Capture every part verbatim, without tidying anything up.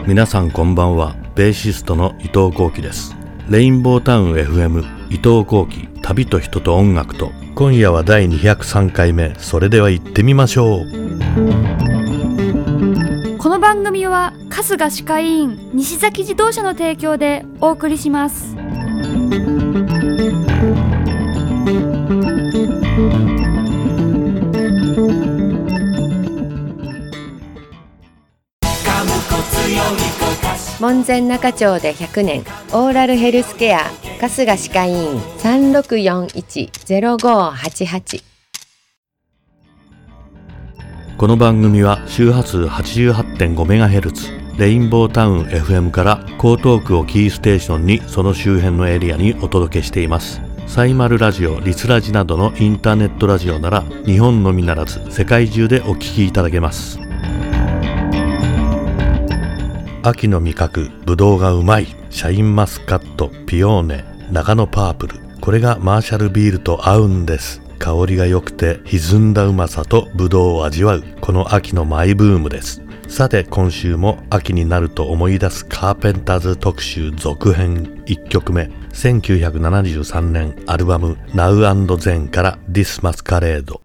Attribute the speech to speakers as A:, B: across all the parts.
A: 皆さんこんばんは。ベーシストの伊藤幸喜です。レインボータウン エフエム 伊藤幸喜、旅と人と音楽と。今夜はだいにひゃくさんかいめ。それでは行ってみましょう。
B: この番組は春日歯科医院西崎自動車の提供でお送りします。
C: 門前仲町でひゃくねん、オーラルヘルスケア春日歯科医院 さんろくよんいち ゼロごはちはち。
A: この番組は周波数 はちじゅうはちてんごメガヘルツ レインボータウン エフエム から江東区をキーステーションにその周辺のエリアにお届けしています。サイマルラジオ、リスラジなどのインターネットラジオなら日本のみならず世界中でお聞きいただけます。秋の味覚、ブドウがうまい。シャインマスカット、ピオーネ、長野パープル。これがマーシャルビールと合うんです。香りが良くて歪んだうまさとブドウを味わう。この秋のマイブームです。さて今週も秋になると思い出すカーペンターズ特集続編。いっきょくめ、せんきゅうひゃくななじゅうさんねんアルバム Now and Then から This Masquerade。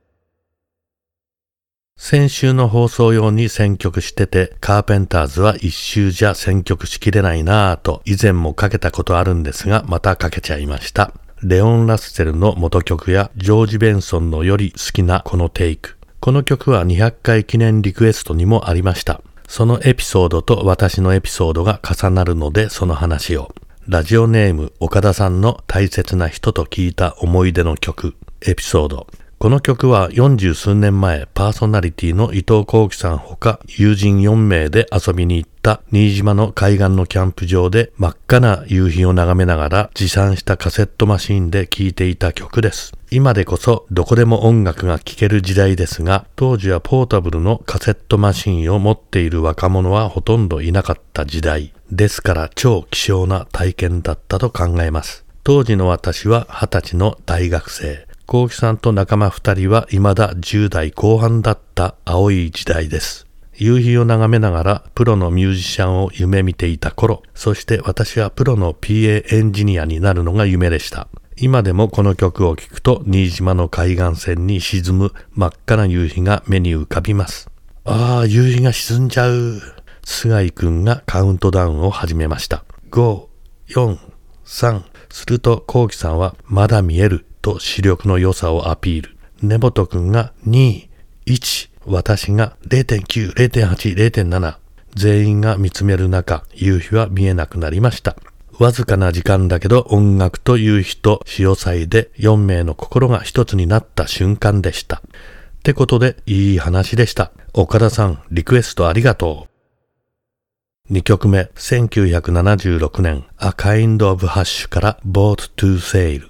A: 先週の放送用に選曲してて、カーペンターズは一周じゃ選曲しきれないなぁと以前もかけたことあるんですが、またかけちゃいました。レオン・ラッセルの元曲やジョージ・ベンソンのより好きなこのテイク。この曲はにひゃっかい記念リクエストにもありました。そのエピソードと私のエピソードが重なるのでその話を。ラジオネーム岡田さんの大切な人と聞いた思い出の曲、エピソード。この曲はよんじゅうすうねんまえ、パーソナリティの伊藤幸喜さんほか友人よんめいで遊びに行った新島の海岸のキャンプ場で真っ赤な夕日を眺めながら持参したカセットマシーンで聴いていた曲です。今でこそどこでも音楽が聴ける時代ですが、当時はポータブルのカセットマシーンを持っている若者はほとんどいなかった時代。ですから超希少な体験だったと考えます。当時の私ははたちの大学生。幸喜さんと仲間二人は未だじゅうだいこう半だった青い時代です。夕日を眺めながらプロのミュージシャンを夢見ていた頃、そして私はプロの ピーエー エンジニアになるのが夢でした。今でもこの曲を聴くと新島の海岸線に沈む真っ赤な夕日が目に浮かびます。ああ、夕日が沈んじゃう。菅井くんがカウントダウンを始めました。ご、よん、さん。すると幸喜さんはまだ見えると視力の良さをアピール。根本くんがに、いち、私が れいてんきゅう、れいてんはち、れいてんなな。全員が見つめる中、夕日は見えなくなりました。わずかな時間だけど音楽と夕日と潮騒でよんめいの心が一つになった瞬間でした。ってことでいい話でした。岡田さん、リクエストありがとう。にきょくめ、せんきゅうひゃくななじゅうろくねん A Kind of Hush から Boat to Sail。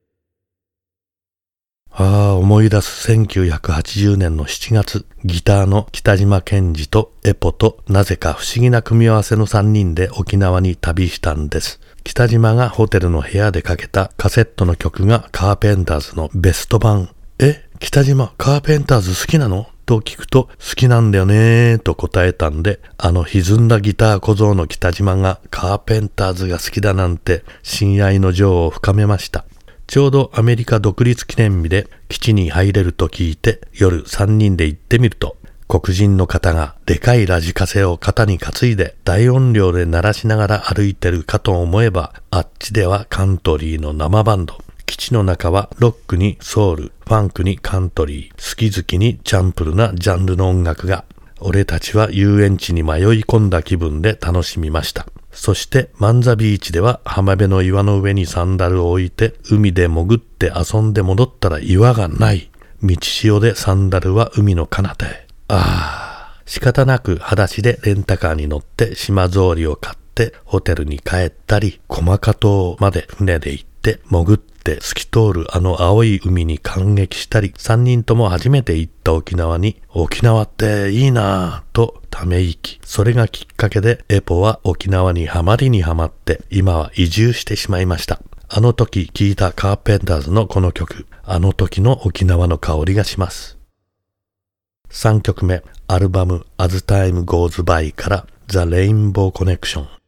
A: ああ、思い出すせんきゅうひゃくはちじゅうねんのしちがつ、ギターの北島健二とエポとなぜか不思議な組み合わせのさんにんで沖縄に旅したんです。北島がホテルの部屋でかけたカセットの曲がカーペンターズのベスト版。え、北島カーペンターズ好きなの？と聞くと好きなんだよねーと答えたんで、あの歪んだギター小僧の北島がカーペンターズが好きだなんて親愛の情を深めました。ちょうどアメリカ独立記念日で基地に入れると聞いて夜さんにんで行ってみると、黒人の方がでかいラジカセを肩に担いで大音量で鳴らしながら歩いてるかと思えば、あっちではカントリーの生バンド。基地の中はロックにソウル、ファンクにカントリー、好き好きにチャンプルなジャンルの音楽が。俺たちは遊園地に迷い込んだ気分で楽しみました。そしてマンザビーチでは浜辺の岩の上にサンダルを置いて海で潜って遊んで戻ったら岩がない。道潮でサンダルは海の彼方へ。ああ、仕方なく裸足でレンタカーに乗って島草履を買ってホテルに帰ったり、駒ヶ島まで船で行って潜って透き通るあの青い海に感激したり、さんにんとも初めて行った沖縄に沖縄っていいなぁとため息。それがきっかけでエポは沖縄にハマりにハマって今は移住してしまいました。あの時聴いたカーペンターズのこの曲、あの時の沖縄の香りがします。さんきょくめ、アルバム As Time Goes By からザ・レインボー・コネクション。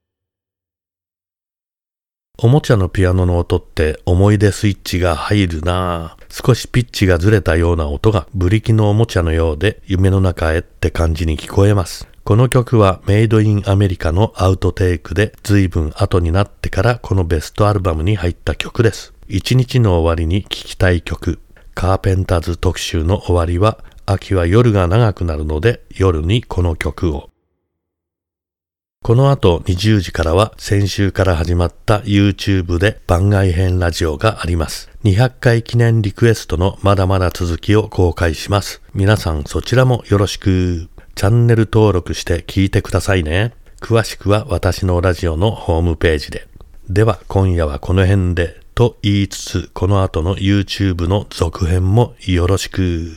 A: おもちゃのピアノの音って思い出スイッチが入るなぁ。少しピッチがずれたような音がブリキのおもちゃのようで夢の中へって感じに聞こえます。この曲はメイドインアメリカのアウトテイクで随分後になってからこのベストアルバムに入った曲です。一日の終わりに聴きたい曲。カーペンターズ特集の終わりは秋は夜が長くなるので夜にこの曲を。この後にじゅうじからは先週から始まった YouTube で番外編ラジオがあります。にひゃっかい記念リクエストのまだまだ続きを公開します。皆さんそちらもよろしく。チャンネル登録して聞いてくださいね。詳しくは私のラジオのホームページで。では今夜はこの辺でと言いつつ、この後の YouTube の続編もよろしく。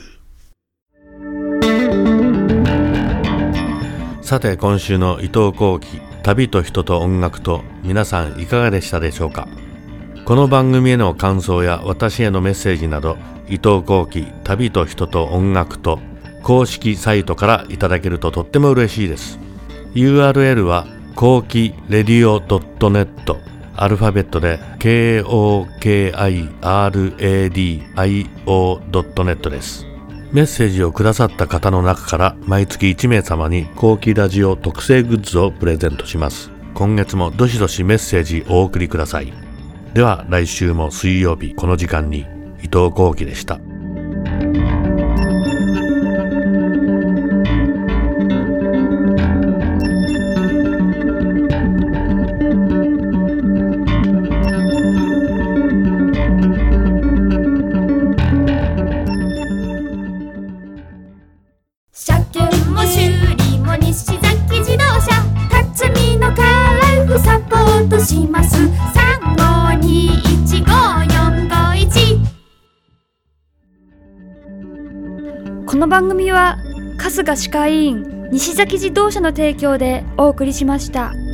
A: さて今週の伊藤幸喜旅と人と音楽と、皆さんいかがでしたでしょうか。この番組への感想や私へのメッセージなど、伊藤幸喜旅と人と音楽と公式サイトからいただけるととっても嬉しいです。 ユーアールエル は幸喜レディオ ドットネット、 アルファベットで ケーオーケーアイアールエーディーアイオー ドットネットです。メッセージをくださった方の中から毎月いちめいさまに幸喜ラジオ特製グッズをプレゼントします。今月もどしどしメッセージお送りください。では来週も水曜日この時間に伊藤幸喜でした。
B: します。さんごにいちごよんごいち。この番組は春日歯科医院西崎自動車の提供でお送りしました。